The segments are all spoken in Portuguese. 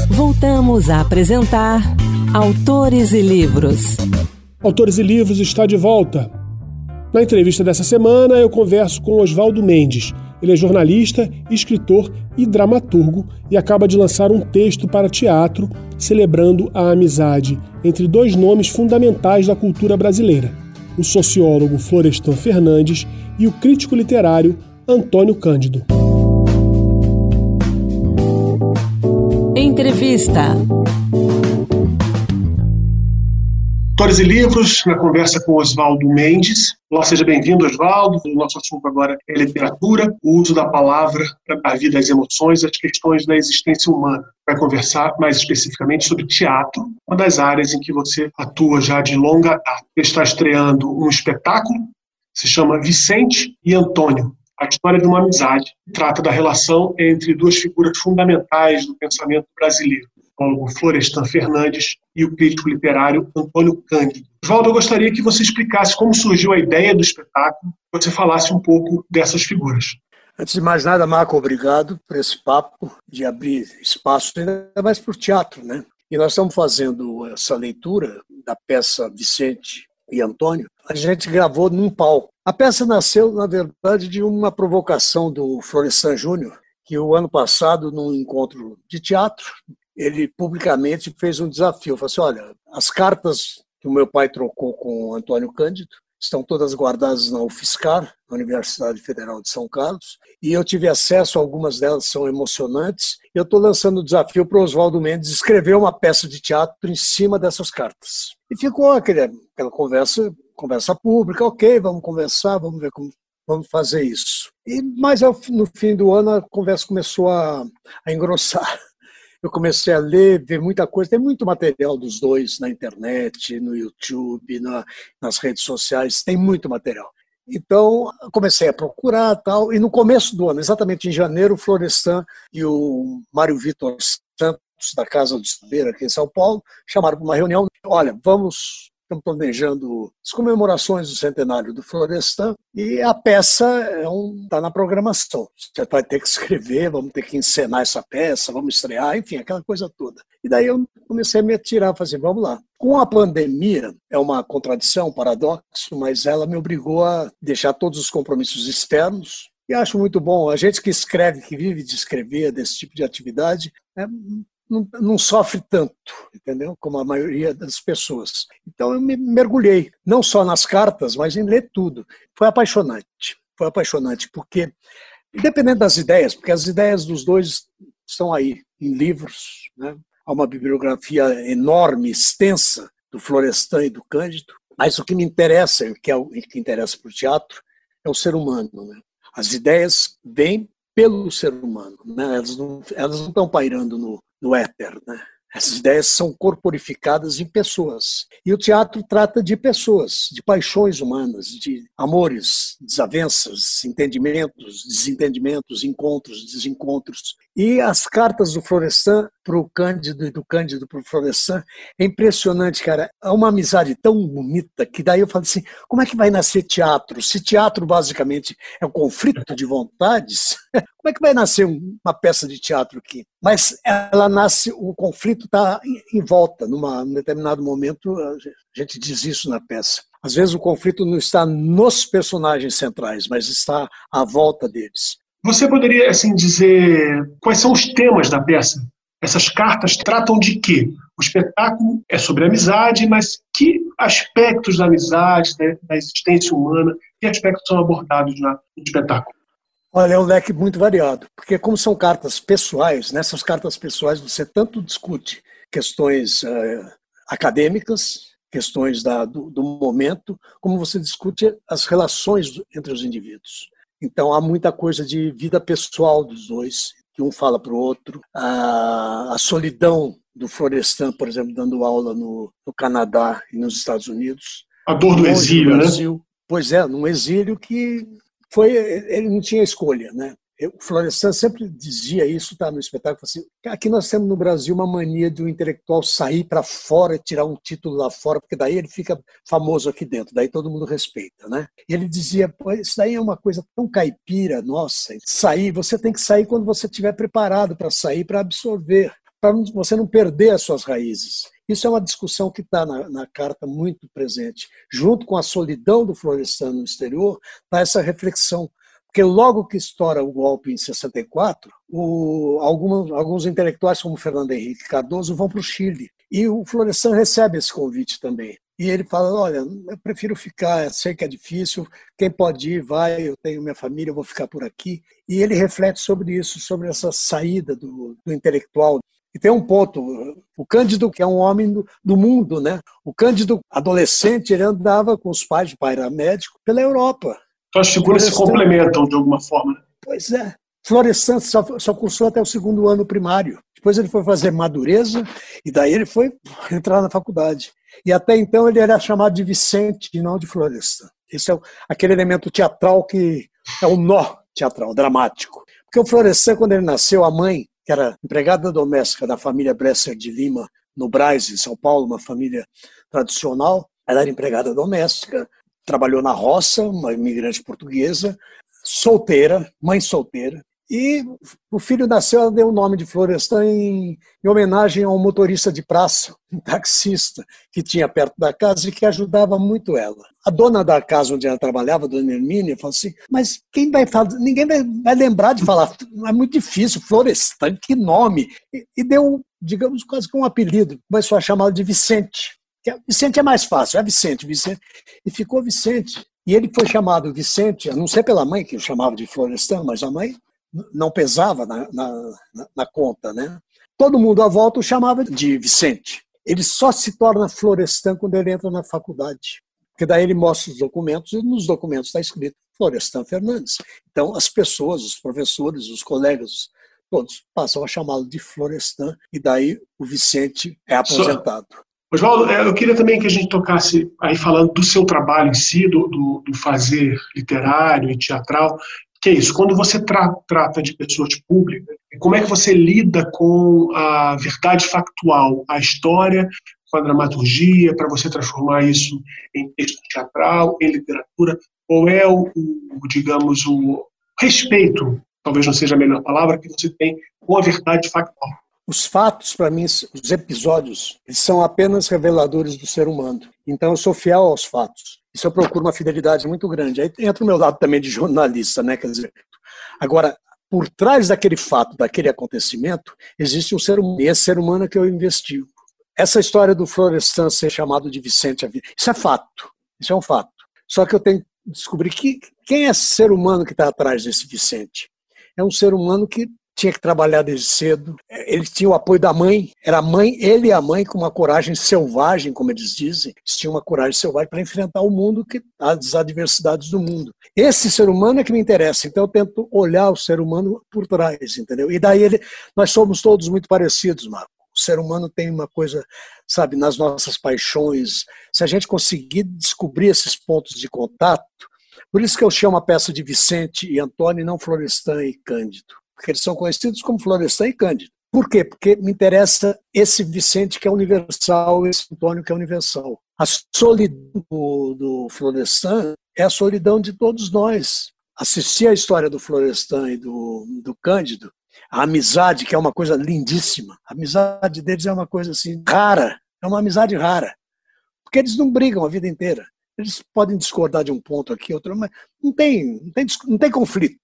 Voltamos a apresentar Autores e Livros. Autores e Livros está de volta. Na entrevista dessa semana, eu converso com Oswaldo Mendes. Ele é jornalista, escritor e dramaturgo e acaba de lançar um texto para teatro celebrando a amizade entre dois nomes fundamentais da cultura brasileira, o sociólogo Florestan Fernandes e o crítico literário Antônio Cândido. Entrevista. Autores e Livros, na conversa com Oswaldo Mendes. Olá, seja bem-vindo, Oswaldo. O nosso assunto agora é literatura, o uso da palavra para dar vida às emoções, as questões da existência humana. Vai conversar mais especificamente sobre teatro, uma das áreas em que você atua já de longa data. Ele está estreando um espetáculo, se chama Vicente e Antônio, a história de uma amizade, que trata da relação entre duas figuras fundamentais do pensamento brasileiro, o Florestan Fernandes e o crítico literário Antônio Cândido. Oswaldo, eu gostaria que você explicasse como surgiu a ideia do espetáculo, que você falasse um pouco dessas figuras. Antes de mais nada, Marco, obrigado por esse papo de abrir espaço, ainda mais para o teatro, né? E nós estamos fazendo essa leitura da peça Vicente e Antônio. A gente gravou num palco. A peça nasceu, na verdade, de uma provocação do Florestan Júnior, que o ano passado, num encontro de teatro, ele publicamente fez um desafio. Falou assim, olha, as cartas que o meu pai trocou com o Antônio Cândido estão todas guardadas na UFSCar, na Universidade Federal de São Carlos, e eu tive acesso, algumas delas são emocionantes. Eu estou lançando o desafio para o Oswaldo Mendes escrever uma peça de teatro em cima dessas cartas. E ficou aquela conversa pública, ok, vamos conversar, vamos ver como vamos fazer isso. Mas no fim do ano a conversa começou a engrossar. Eu comecei a ler, ver muita coisa. Tem muito material dos dois na internet, no YouTube, nas redes sociais. Tem muito material. Então, comecei a procurar tal. E no começo do ano, exatamente em janeiro, o Florestan e o Mário Vitor Santos, da Casa do Saber, aqui em São Paulo, chamaram para uma reunião. Olha, estamos planejando as comemorações do centenário do Florestan e a peça está na programação. Você vai ter que escrever, vamos ter que encenar essa peça, vamos estrear, enfim, aquela coisa toda. E daí eu comecei a me atirar, fazer, vamos lá. Com a pandemia, é uma contradição, um paradoxo, mas ela me obrigou a deixar todos os compromissos externos. E acho muito bom, a gente que escreve, que vive de escrever, desse tipo de atividade, não sofre tanto, entendeu? Como a maioria das pessoas. Então eu me mergulhei, não só nas cartas, mas em ler tudo. Foi apaixonante, porque, independente das ideias, porque as ideias dos dois estão aí, em livros, né? Há uma bibliografia enorme, extensa, do Florestan e do Cândido, mas o que me interessa, o que interessa para o teatro, é o ser humano, né? As ideias vêm pelo ser humano, né? Elas não estão pairando no éter, né? Essas ideias são corporificadas em pessoas. E o teatro trata de pessoas, de paixões humanas, de amores, desavenças, entendimentos, desentendimentos, encontros, desencontros. E as cartas do Florestan para o Cândido e do Cândido para o Florestan é impressionante, cara. É uma amizade tão bonita que daí eu falo assim, como é que vai nascer teatro? Se teatro basicamente é um conflito de vontades, como é que vai nascer uma peça de teatro aqui? Mas ela nasce, o conflito está em volta, num determinado momento, a gente diz isso na peça. Às vezes o conflito não está nos personagens centrais, mas está à volta deles. Você poderia, assim, dizer quais são os temas da peça? Essas cartas tratam de quê? O espetáculo é sobre amizade, mas que aspectos da amizade, da existência humana, que aspectos são abordados no espetáculo? Olha, é um leque muito variado, porque como são cartas pessoais, nessas cartas pessoais você tanto discute questões acadêmicas, questões do momento, como você discute as relações entre os indivíduos. Então há muita coisa de vida pessoal dos dois, que um fala para o outro. A solidão do Florestan, por exemplo, dando aula no Canadá e nos Estados Unidos. A dor do exílio, né? Pois é, num exílio que ele não tinha escolha, né? O Florestan sempre dizia isso, tá, no espetáculo, assim, aqui nós temos no Brasil uma mania de um intelectual sair para fora e tirar um título lá fora, porque daí ele fica famoso aqui dentro, daí todo mundo respeita, né? E ele dizia, pô, isso daí é uma coisa tão caipira, nossa, sair, você tem que sair quando você estiver preparado para sair, para absorver. para você não perder as suas raízes. Isso é uma discussão que está na carta muito presente. Junto com a solidão do Florestan no exterior, está essa reflexão. Porque logo que estoura o golpe em 64, alguns intelectuais, como Fernando Henrique Cardoso, vão para o Chile. E o Florestan recebe esse convite também. E ele fala, olha, eu prefiro ficar, sei que é difícil, quem pode ir, vai, eu tenho minha família, eu vou ficar por aqui. E ele reflete sobre isso, sobre essa saída do intelectual. E tem um ponto, o Cândido, que é um homem do mundo, né? O Cândido, adolescente, ele andava com os pais, o pai era médico, pela Europa. Então as figuras se complementam de alguma forma. Né? Pois é. Florestan só cursou até o 2º ano primário. Depois ele foi fazer Madureza e daí ele foi entrar na faculdade. E até então ele era chamado de Vicente e não de Florestan. Esse é aquele elemento teatral que é o nó teatral, dramático. Porque o Florestan, quando ele nasceu, a mãe, que era empregada doméstica da família Bresser de Lima, no Brás, em São Paulo, uma família tradicional, ela era empregada doméstica, trabalhou na roça, uma imigrante portuguesa, solteira, mãe solteira. E o filho nasceu, ela deu o nome de Florestan em homenagem a um motorista de praça, um taxista, que tinha perto da casa e que ajudava muito ela. A dona da casa onde ela trabalhava, dona Hermínia, falou assim, mas quem vai falar? Ninguém vai lembrar de falar, é muito difícil, Florestan, que nome? E deu, digamos, quase que um apelido, começou a chamá-lo de Vicente. Vicente é mais fácil, é Vicente. E ficou Vicente. E ele foi chamado Vicente, a não ser pela mãe, que o chamava de Florestan, mas a mãe não pesava na conta, né? Todo mundo à volta o chamava de Vicente. Ele só se torna Florestan quando ele entra na faculdade. Porque daí ele mostra os documentos e nos documentos está escrito Florestan Fernandes. Então as pessoas, os professores, os colegas, todos passam a chamá-lo de Florestan e daí o Vicente é aposentado. Oswaldo, eu queria também que a gente tocasse, aí falando do seu trabalho em si, do fazer literário e teatral, que é isso, quando você trata de pessoas públicas, como é que você lida com a verdade factual, a história, com a dramaturgia, para você transformar isso em texto teatral, em literatura? Qual é digamos, o respeito, talvez não seja a melhor palavra, que você tem com a verdade factual? Os fatos, para mim, os episódios, eles são apenas reveladores do ser humano. Então, eu sou fiel aos fatos. Isso eu procuro uma fidelidade muito grande. Aí entra o meu lado também de jornalista, né? Quer dizer, agora, por trás daquele fato, daquele acontecimento, existe um ser humano. E esse ser humano é que eu investigo. Essa história do Florestan ser chamado de Vicente, isso é fato. Isso é um fato. Só que eu tenho que descobrir quem é esse ser humano que está atrás desse Vicente. É um ser humano que tinha que trabalhar desde cedo. Ele tinha o apoio da mãe. Era a mãe, ele e a mãe, com uma coragem selvagem, como eles dizem. Eles tinham uma coragem selvagem para enfrentar o mundo, as adversidades do mundo. Esse ser humano é que me interessa. Então eu tento olhar o ser humano por trás, entendeu? E daí nós somos todos muito parecidos, Marco. O ser humano tem uma coisa, sabe, nas nossas paixões. Se a gente conseguir descobrir esses pontos de contato, por isso que eu chamo a peça de Vicente e Antônio, e não Florestan e Cândido. Porque eles são conhecidos como Florestan e Cândido. Por quê? Porque me interessa esse Vicente que é universal, esse Antônio que é universal. A solidão do Florestan é a solidão de todos nós. Assistir a história do Florestan e do Cândido, a amizade, que é uma coisa lindíssima. A amizade deles é uma coisa assim rara, é uma amizade rara. Porque eles não brigam a vida inteira. Eles podem discordar de um ponto aqui, outro, mas não tem conflito.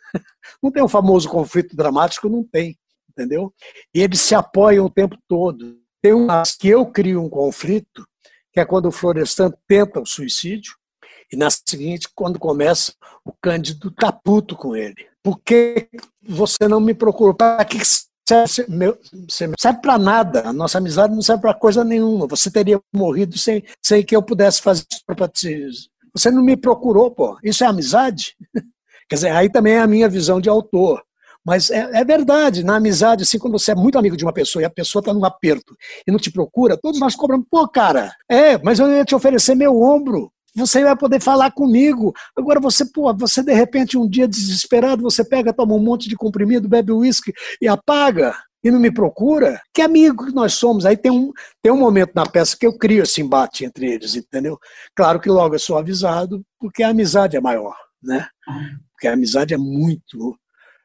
Não tem o famoso conflito dramático, não tem, entendeu? E eles se apoiam o tempo todo. Tem que eu crio um conflito, que é quando o Florestan tenta o suicídio, e na seguinte, quando começa, o Cândido tá puto com ele. Por que você não me procurou? Para que serve? Você não serve para nada. A nossa amizade não serve para coisa nenhuma. Você teria morrido sem que eu pudesse fazer isso para ti. Você não me procurou, pô. Isso é amizade? Quer dizer, aí também é a minha visão de autor. Mas é verdade, na amizade, assim, quando você é muito amigo de uma pessoa e a pessoa está num aperto e não te procura, todos nós cobramos, pô, cara, mas eu ia te oferecer meu ombro, você vai poder falar comigo. Agora você de repente, um dia desesperado, você pega, toma um monte de comprimido, bebe uísque e apaga e não me procura. Que amigo que nós somos. Aí tem um momento na peça que eu crio esse embate entre eles, entendeu? Claro que logo eu sou avisado, porque a amizade é maior, né? Porque a amizade é muito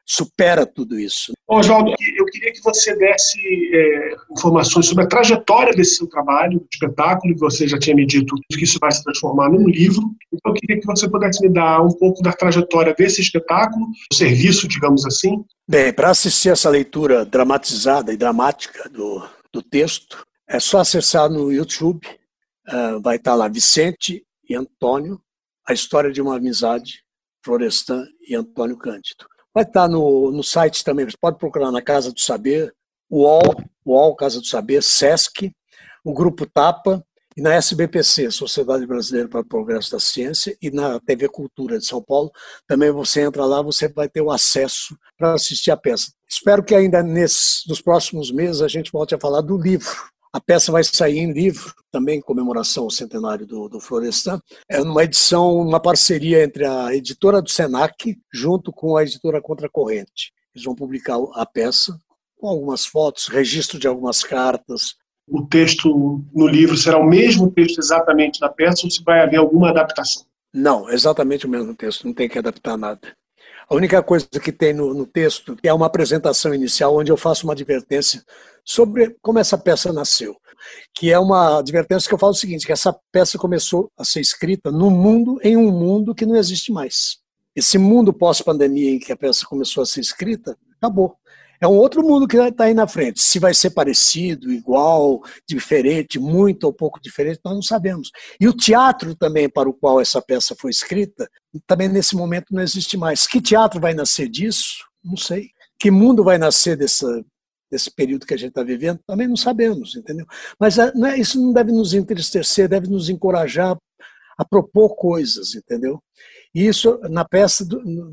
supera tudo isso. Oswaldo, eu queria que você desse informações sobre a trajetória desse seu trabalho, espetáculo, que você já tinha me dito que isso vai se transformar num livro. Então, eu queria que você pudesse me dar um pouco da trajetória desse espetáculo, o serviço, digamos assim. Bem, para assistir essa leitura dramatizada e dramática do texto, é só acessar no YouTube, vai estar lá Vicente e Antônio, a história de uma amizade, Florestan e Antônio Cândido. Vai estar no site também, você pode procurar na Casa do Saber, UOL, Casa do Saber, Sesc, o Grupo Tapa e na SBPC, Sociedade Brasileira para o Progresso da Ciência, e na TV Cultura de São Paulo. Também você entra lá, você vai ter o acesso para assistir a peça. Espero que ainda nos próximos meses a gente volte a falar do livro. A peça vai sair em livro, também em comemoração ao centenário do Florestan. É uma edição, uma parceria entre a editora do Senac, junto com a editora Contracorrente. Eles vão publicar a peça com algumas fotos, registro de algumas cartas. O texto no livro será o mesmo texto exatamente da peça ou se vai haver alguma adaptação? Não, exatamente o mesmo texto, não tem que adaptar nada. A única coisa que tem no texto é uma apresentação inicial onde eu faço uma advertência sobre como essa peça nasceu, que é uma advertência que eu falo o seguinte, que essa peça começou a ser escrita em um mundo que não existe mais. Esse mundo pós-pandemia em que a peça começou a ser escrita, acabou. É um outro mundo que está aí na frente. Se vai ser parecido, igual, diferente, muito ou pouco diferente, nós não sabemos. E o teatro também para o qual essa peça foi escrita, também nesse momento não existe mais. Que teatro vai nascer disso? Não sei. Que mundo vai nascer desse período que a gente está vivendo? Também não sabemos, entendeu? Mas isso não deve nos entristecer, deve nos encorajar a propor coisas, entendeu? E isso, na peça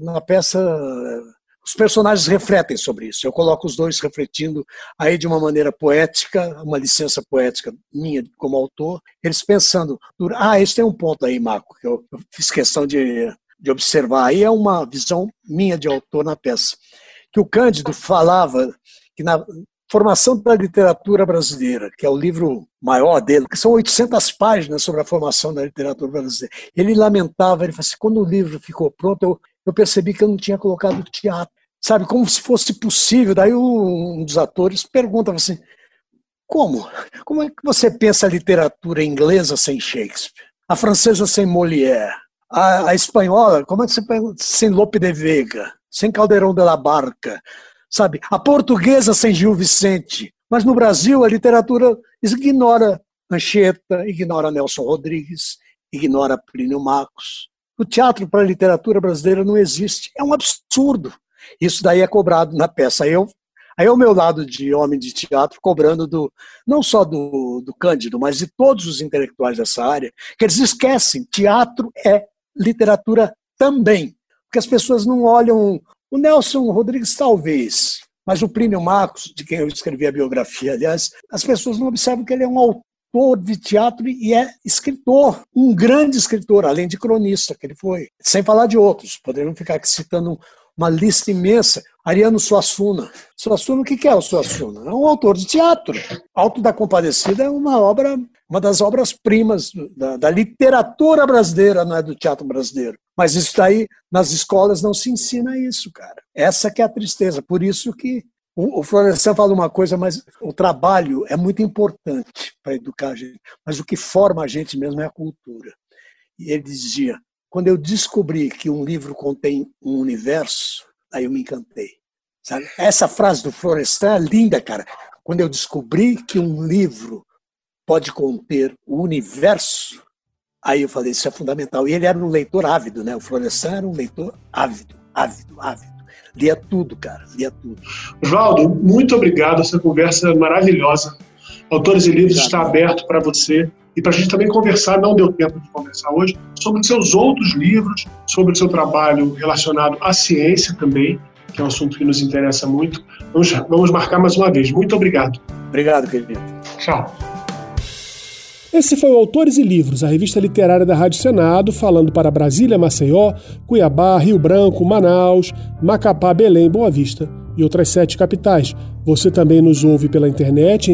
os personagens refletem sobre isso. Eu coloco os dois refletindo aí de uma maneira poética, uma licença poética minha como autor, eles pensando, isso tem um ponto aí, Marco, que eu fiz questão de observar. Aí é uma visão minha de autor na peça. Que o Cândido falava que na formação da literatura brasileira, que é o livro maior dele, que são 800 páginas sobre a formação da literatura brasileira, ele lamentava, ele falou assim, quando o livro ficou pronto, eu percebi que eu não tinha colocado teatro. Sabe, como se fosse possível. Daí um dos atores pergunta assim, como? Como é que você pensa a literatura inglesa sem Shakespeare? A francesa sem Molière? A espanhola, como é que você pensa sem Lope de Vega? Sem Calderón de la Barca? Sabe, a portuguesa sem Gil Vicente? Mas no Brasil a literatura ignora Anchieta, ignora Nelson Rodrigues, ignora Plínio Marcos. O teatro para a literatura brasileira não existe. É um absurdo. Isso daí é cobrado na peça. Aí é o meu lado de homem de teatro cobrando não só do Cândido, mas de todos os intelectuais dessa área, que eles esquecem, teatro é literatura também. Porque as pessoas não olham, o Nelson Rodrigues talvez, mas o Plínio Marcos, de quem eu escrevi a biografia, aliás, as pessoas não observam que ele é um autor de teatro e é escritor, um grande escritor, além de cronista que ele foi. Sem falar de outros, poderíamos ficar aqui citando uma lista imensa. Ariano Suassuna. Suassuna, o que é o Suassuna? É um autor de teatro. Alto da Compadecida é uma das obras-primas da literatura brasileira, não é do teatro brasileiro. Mas isso daí, nas escolas, não se ensina isso, cara. Essa que é a tristeza. Por isso que o Florestan fala uma coisa, mas o trabalho é muito importante para educar a gente. Mas o que forma a gente mesmo é a cultura. E ele dizia, quando eu descobri que um livro contém um universo, aí eu me encantei. Sabe? Essa frase do Florestan é linda, cara. Quando eu descobri que um livro pode conter o universo, aí eu falei, isso é fundamental. E ele era um leitor ávido, né? O Florestan era um leitor ávido. Lia tudo, cara, lia tudo. Oswaldo, muito obrigado. Essa conversa maravilhosa. Autores e Livros está aberto para você. E para a gente também conversar, não deu tempo de conversar hoje, sobre seus outros livros, sobre o seu trabalho relacionado à ciência também, que é um assunto que nos interessa muito. Vamos marcar mais uma vez. Muito obrigado. Obrigado, querido. Tchau. Esse foi o Autores e Livros, a revista literária da Rádio Senado, falando para Brasília, Maceió, Cuiabá, Rio Branco, Manaus, Macapá, Belém, Boa Vista e outras 7 capitais. Você também nos ouve pela internet em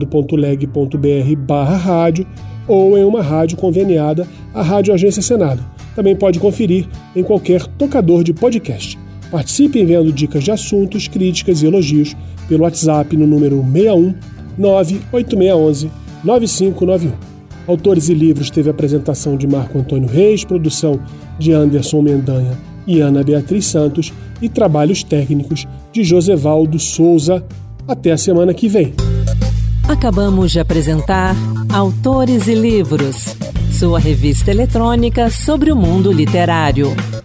senado.leg.br/rádio ou em uma rádio conveniada à Rádio Agência Senado. Também pode conferir em qualquer tocador de podcast. Participe enviando dicas de assuntos, críticas e elogios pelo WhatsApp no número 61 98611 9591. Autores e Livros teve apresentação de Marco Antônio Reis, produção de Anderson Mendanha e Ana Beatriz Santos e trabalhos técnicos de Josevaldo Souza. Até a semana que vem. Acabamos de apresentar Autores e Livros, sua revista eletrônica sobre o mundo literário.